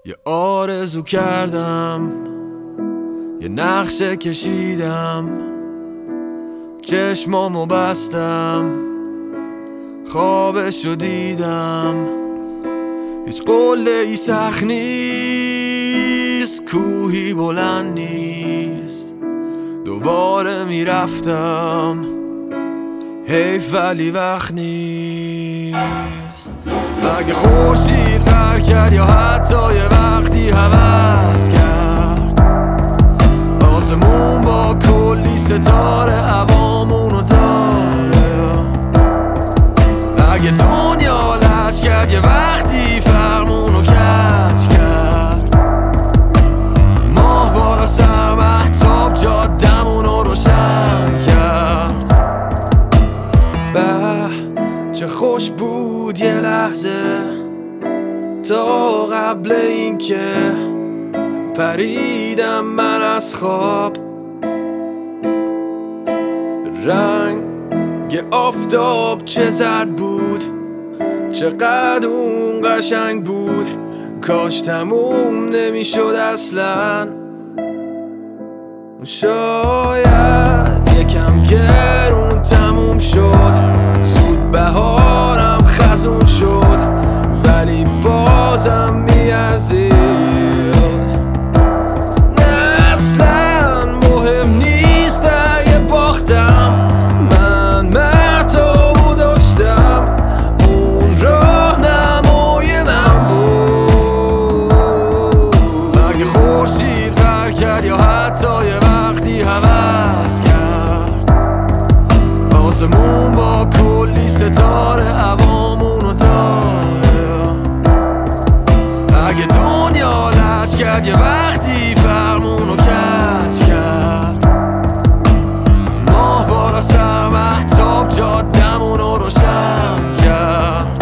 یه آرزو کردم، یه نقشه کشیدم، چشمامو بستم، خوابشو دیدم. هیچ قله ای سخت نیست، کوهی بلند نیست. دوباره میرفتم، حیف ولی وقت نیست. اگه خورشید غر کرد یا حتی یه وقتی هوس کرد، آسمون با کلی ستاره عوامونو داره. اگه دنیا لج کرد یه وقتی فرمونو کج کرد، ماه بالا سر مهتاب جادمونو روشن کرد. چه خوش بود یه لحظه تا قبل این که پریدم من از خواب. رنگ آفتاب چه زرد بود، چقدر اون قشنگ بود. کاش تموم نمیشد اصلا. شاید یکم گرون تموم شد، زود بهارم خزون شد، ولی بازم میارزید. اصلا مهم نیست اگه باختم، من مرتبو داشتم، اون راهنمای من بود. اگه خورشید غر کرد یا حتی یه وقتی هوس کرد، آسمون با کلی ستاره عوامونو داره. اگه دنیا لج کرد یه وقتی فرمونو کج کرد، ماه بالا سر مهتاب جادمونو روشن کرد.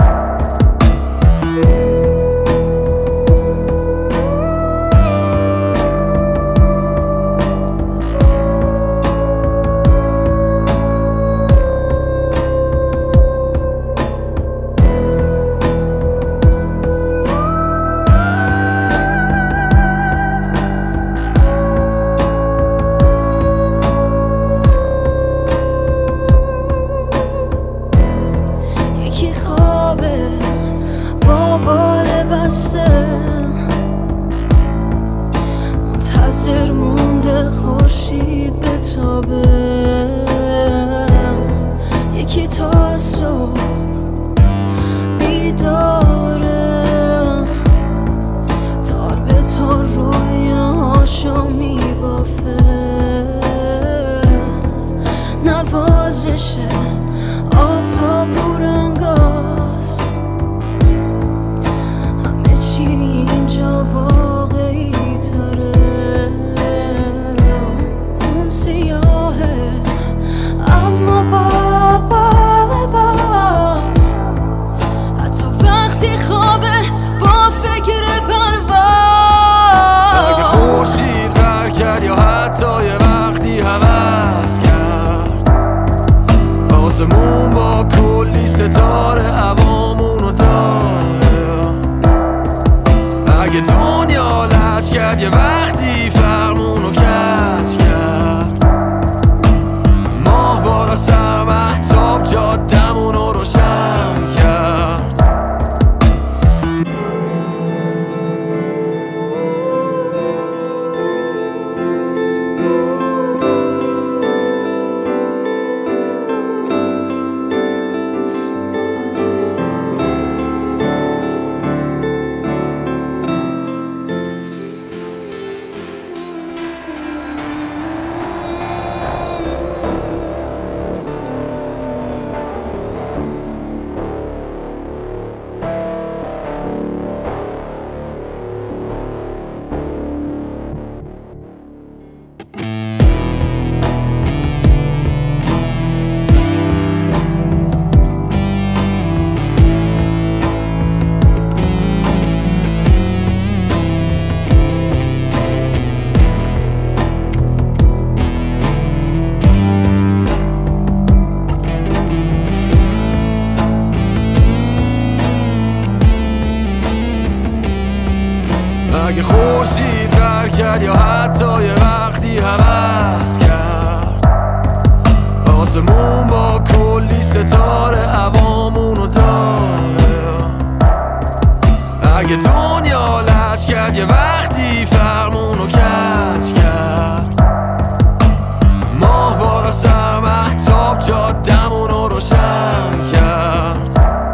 اگه خورشید غر کرد یا حتی یه وقتی هوس کرد آسمون با کلی ستاره هوامونو داره، اگه دنیا لج کرد یه وقتی فرمونو کج کرد، ماه بالا سر مهتاب جادمونو روشن کرد.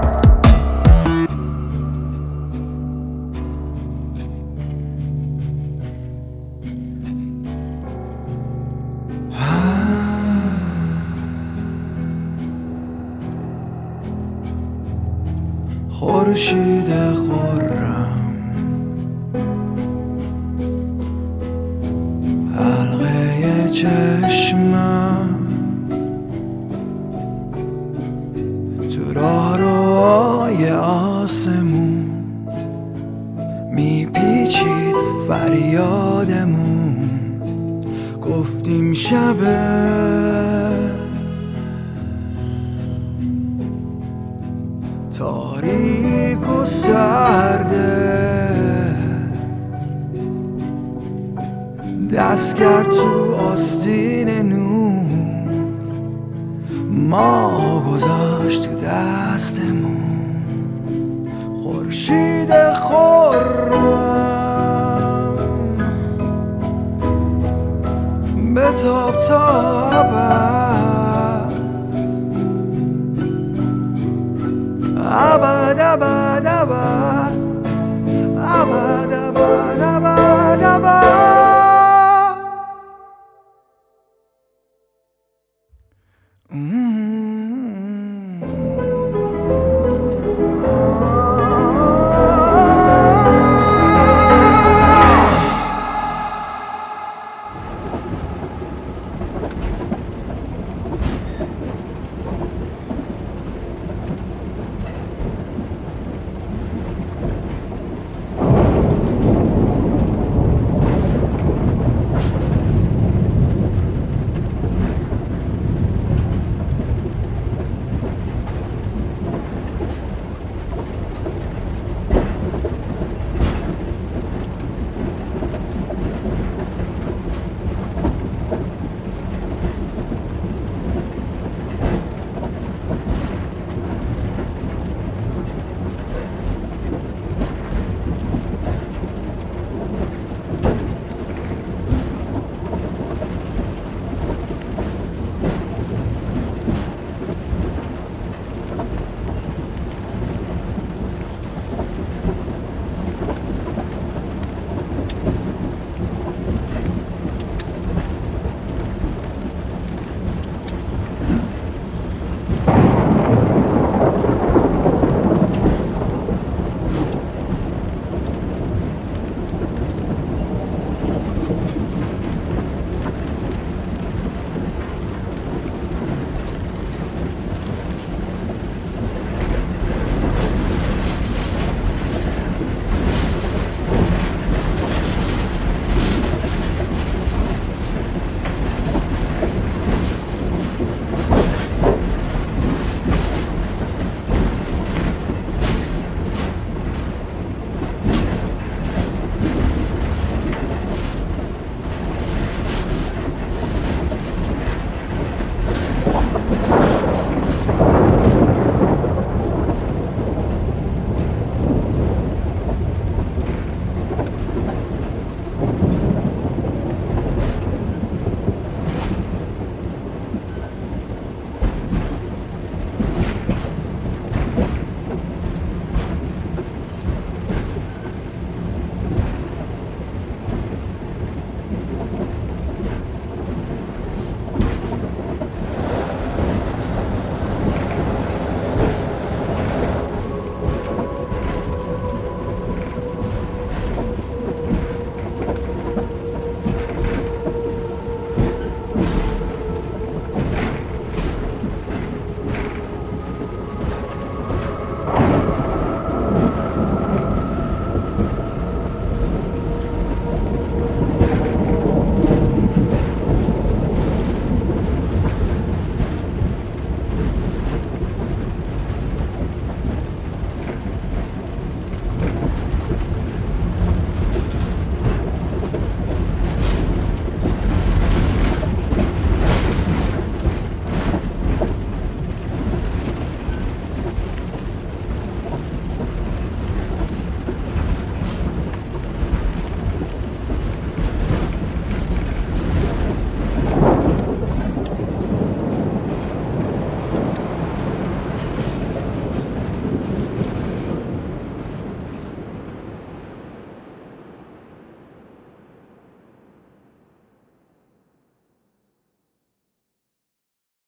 خورشید خرم حلقه چشمم تو راه روهای آسمون میپیچید فریادمون، گفتیم شبه تاریک و سرده، دست کرد تو آستین نور، ما گذاشت تو دستمون. خورشید خرم بتاب تا ابد، ابد ابد ابد.